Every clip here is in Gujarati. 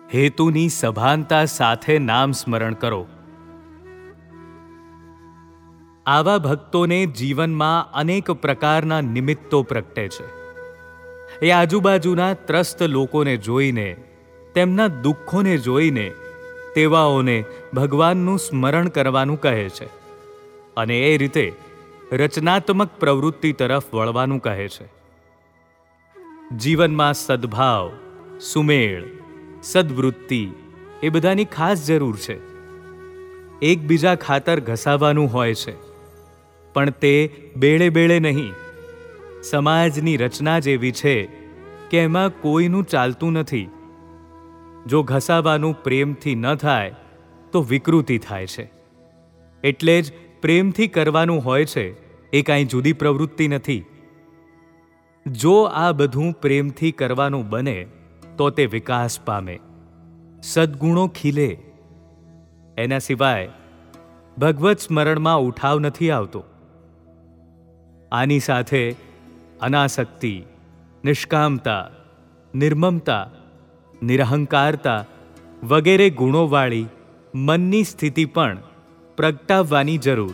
હેતુની સભાનતા સાથે નામ સ્મરણ કરો. આવા ભક્તોને જીવનમાં અનેક પ્રકારના નિમિત્તો પ્રગટે છે. એ આજુબાજુના ત્રસ્ત લોકોને જોઈને, તેમના દુઃખોને જોઈને તેવાઓને ભગવાનનું સ્મરણ કરવાનું કહે છે અને એ રીતે રચનાત્મક પ્રવૃત્તિ તરફ વળવાનું કહે છે. જીવનમાં સદ્ભાવ, સુમેળ, સદ્વૃત્તિ એ બધાની ખાસ જરૂર છે. એકબીજા ખાતર ઘસાવાનું હોય છે, પણ તે બેળે બેળે નહીં. સમાજની રચના જ એવી છે કે એમાં કોઈનું ચાલતું નથી. જો ઘસાવાનું પ્રેમથી ન થાય તો વિકૃતિ થાય છે. એટલે જ પ્રેમથી કરવાનું હોય છે, એ કાંઈ જુદી પ્રવૃત્તિ નથી. જો આ બધું પ્રેમથી કરવાનું બને તો તે વિકાસ પામે, સદ્ગુણો ખીલે. એના સિવાય ભગવત સ્મરણમાં ઉઠાવ નથી આવતો. આની સાથે અનાસક્તિ, નિષ્કામતા, નિર્મમતા, નિરહંકારતા વગેરે ગુણોવાળી મનની સ્થિતિ પણ પ્રગટાવવાની જરૂર.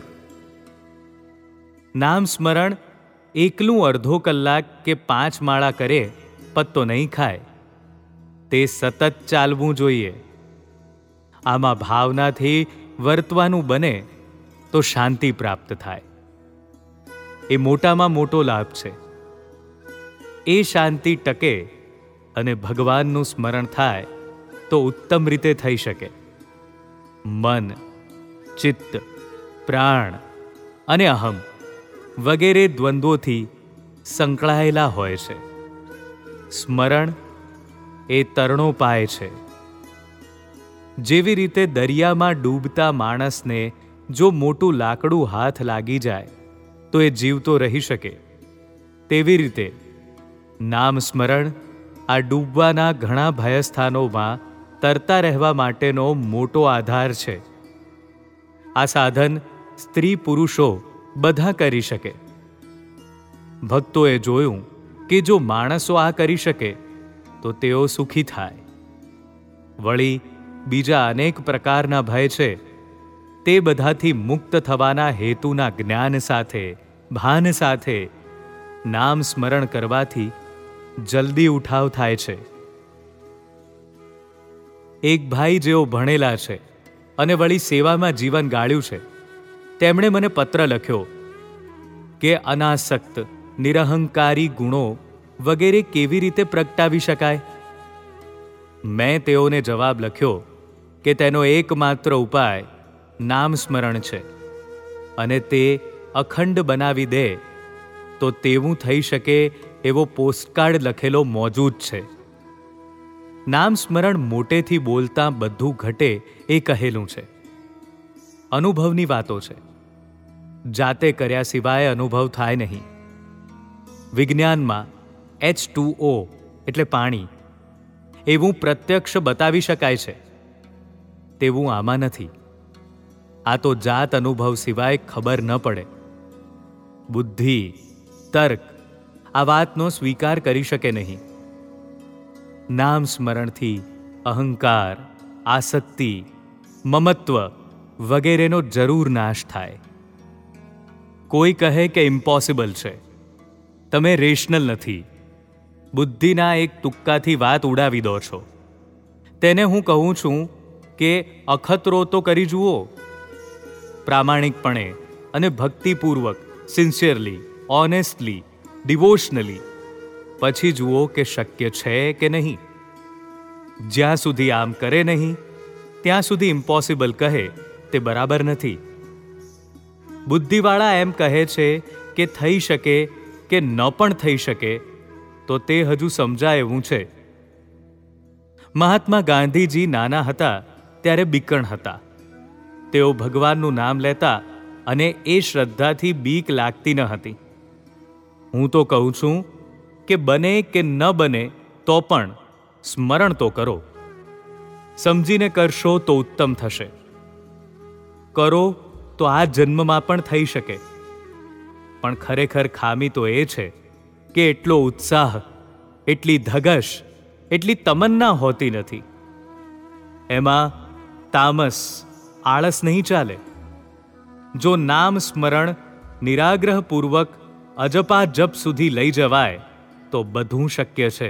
નામ સ્મરણ એકલું અડધો કલાક કે 5 માળા કરે પત્તો નહીં ખાય. તે સતત ચાલવું જોઈએ. આમાં ભાવનાથી વર્તવાનું બને તો શાંતિ પ્રાપ્ત થાય. એ મોટામાં મોટો લાભ છે. એ શાંતિ ટકે અને ભગવાનનું સ્મરણ થાય તો ઉત્તમ રીતે થઈ શકે. મન, ચિત્ત, પ્રાણ અને અહમ વગેરે દ્વંદ્વોથી સંકળાયેલા હોય છે. સ્મરણ એ તરણોપાય છે. જેવી રીતે દરિયામાં ડૂબતા માણસને જો મોટું લાકડું હાથ લાગી જાય તો એ જીવતો રહી શકે, તેવી રીતે નામ સ્મરણ આ ડૂબવાના ઘણા ભયસ્થાનોમાં તરતા રહેવા માટેનો મોટો આધાર છે. આ સાધન સ્ત્રી પુરુષો બધા કરી શકે. ભક્તોએ જોયું કે જો માણસો આ કરી શકે તો તેઓ સુખી થાય. વળી બીજા અનેક પ્રકારના ભય છે, તે બધાથી મુક્ત થવાના હેતુના જ્ઞાન સાથે, ભાન સાથે નામ સ્મરણ કરવાથી જલ્દી ઉઠાવ થાય છે. એક ભાઈ જેઓ ભણેલા છે અને વળી સેવામાં જીવન ગાળ્યું છે, તેમણે મને પત્ર લખ્યો કે અનાસક્ત, નિરહંકારી ગુણો વગેરે કેવી રીતે પ્રગટાવી શકાય. મેં તેઓને જવાબ લખ્યો કે તેનો એકમાત્ર ઉપાય નામ સ્મરણ છે અને તે અખંડ બનાવી દે તો તેવું થઈ શકે એવો પોસ્ટકાર્ડ લખેલો મોજૂદ છે. નામ સ્મરણ મોટેથી બોલતા બધું ઘટે એ કહેલું છે. અનુભવની વાતો છે. જાતે કર્યા સિવાય અનુભવ થાય નહીં. વિજ્ઞાનમાં H2O એટલે પાણી એવું પ્રત્યક્ષ બતાવી શકાય છે, તેવું આમાં નથી. આ તો જાત અનુભવ સિવાય ખબર ન પડે. બુદ્ધિ, તર્ક આ વાતનો સ્વીકાર કરી શકે નહીં. નામ સ્મરણથી અહંકાર, આસક્તિ, મમત્વ વગેરેનો જરૂર નાશ થાય. કોઈ કહે કે ઇમ્પોસિબલ છે, તમે રેશનલ નથી, બુદ્ધિના એક તુક્કાથી વાત ઉડાવી દો છો. તેને હું કહું છું કે અખતરો તો કરી જુઓ. પ્રામાણિકપણે અને ભક્તિપૂર્વક, સિન્સિયરલી, ઓનેસ્ટલી, ડિવોશનલી, પછી જુઓ કે શક્ય છે કે નહીં. જ્યાં સુધી આમ કરે નહીં ત્યાં સુધી ઇમ્પોસિબલ કહે તે બરાબર નથી. બુદ્ધિવાળા એમ કહે છે કે થઈ શકે કે ન પણ થઈ શકે તો તે હજુ સમજાય એવું છે. મહાત્મા ગાંધીજી નાના હતા ત્યારે બીકણ હતા. તેઓ ભગવાનનું નામ લેતા અને એ શ્રદ્ધાથી બીક લાગતી ન હતી. હું તો કહું છું કે બને કે ન બને તો પણ સ્મરણ તો કરો. સમજીને કરશો તો ઉત્તમ થશે. કરો તો આ જન્મમાં પણ થઈ શકે. પણ ખરેખર ખામી તો એ છે કે એટલો ઉત્સાહ, એટલી ધગશ, એટલી તમન્ના હોતી નથી. એમાં તામસ, આળસ નહીં ચાલે. જો નામ સ્મરણ નિરાગ્રહપૂર્વક અજપા જપ સુધી લઈ જવાય તો બધું શક્ય છે.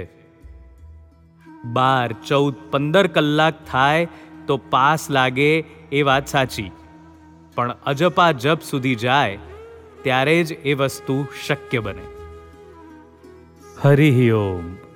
12, 14, 15 કલાક થાય તો પાસ લાગે એ વાત સાચી, પણ અજપા જપ સુધી જાય ત્યારે જ એ વસ્તુ શક્ય બને. હરિ ઓમ.